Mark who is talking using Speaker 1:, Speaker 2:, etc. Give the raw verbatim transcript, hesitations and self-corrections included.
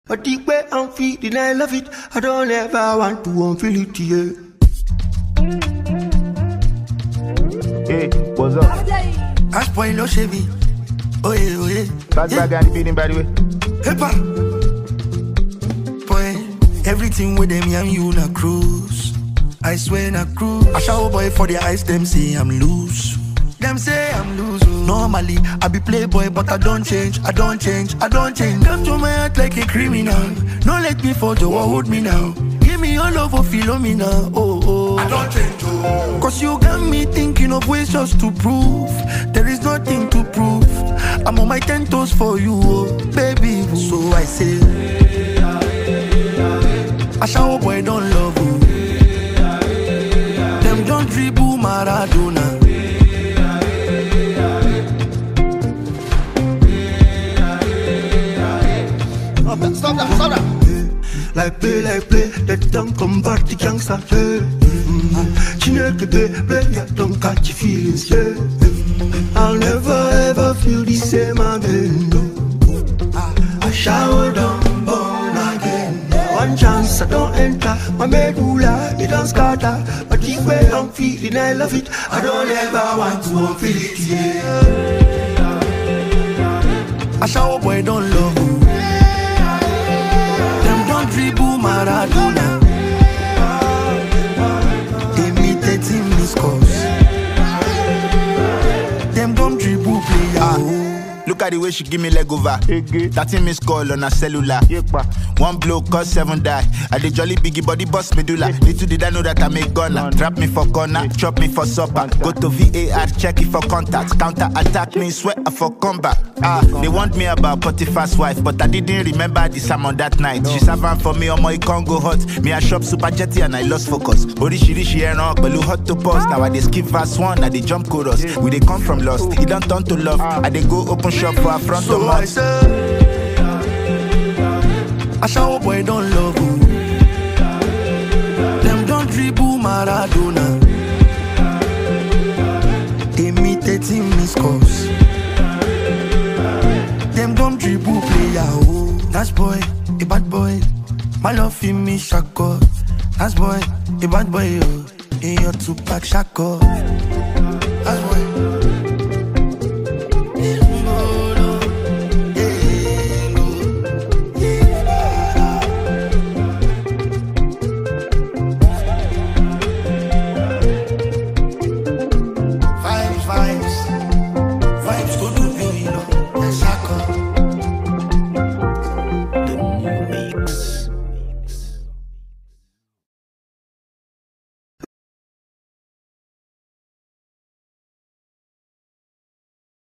Speaker 1: But the way I'm feeling, I love it. I don't ever want to unfeel it, yeah.
Speaker 2: Hey, what's up?
Speaker 3: Ash boy, no Chevy. Oh yeah, oh yeah.
Speaker 2: Bad bag and the feeling, by the way.
Speaker 3: Hippa. Boy, everything with them, I'm you na cruise. I swear na cruise. I shower boy for the eyes, them say I'm loose. Them say I'm loose. Normally, I be playboy, but I don't change, I don't change, I don't change. Come to my heart like a criminal. Don't let me fall, Joe, hold me now. Give me your love, oh, feel me now. Oh, oh. I don't change, oh. Cause you got me thinking of ways just to prove there is nothing to prove. I'm on my ten toes for you, oh, baby. So I say, I shower boy, don't love you. Them don't dribble Maradona.
Speaker 1: Stop that, stop that. Like play, like play, that don't come back to gangsta, yeah. Chineke play, play, yeah, don't catch your feelings, yeah. I'll never ever feel the same again, no. I shower down, born again. One chance I don't enter, my medulla, it don't scatter. But the way I'm feeling, I love it. I don't ever want to unfeel it, yeah.
Speaker 3: I shower boy, don't love you. Dribble Maradona. Imitating me scores. Them don't dribble player.
Speaker 4: Ah, look at the way she give me leg over. thirteen miss call on her cellular. One blow cause seven die. I the jolly biggie body boss medulla. Little did I know that I make gunner. Trap me for corner, chop me for supper. Go to V A R, check it for contact. Counter attack me, sweat for combat. Ah, they want me about Potiphar's wife, but I didn't remember the sermon that night. She served for me on my Congo hot. Me I shop super jetty and I lost focus. Orishi rishi and up, but hot to post. Now I they skip verse one, I they jump chorus. We they come from lost, it don't turn to love. I they go open shop for a front
Speaker 3: so
Speaker 4: of
Speaker 3: I say, I shower boy don't love you. Them don't dribble Maradona. Imitating me scores. Them don't dribble player, oh. That's boy, a bad boy. My love in me shako. That's boy, a bad boy, oh. In your two pack shako. That's boy.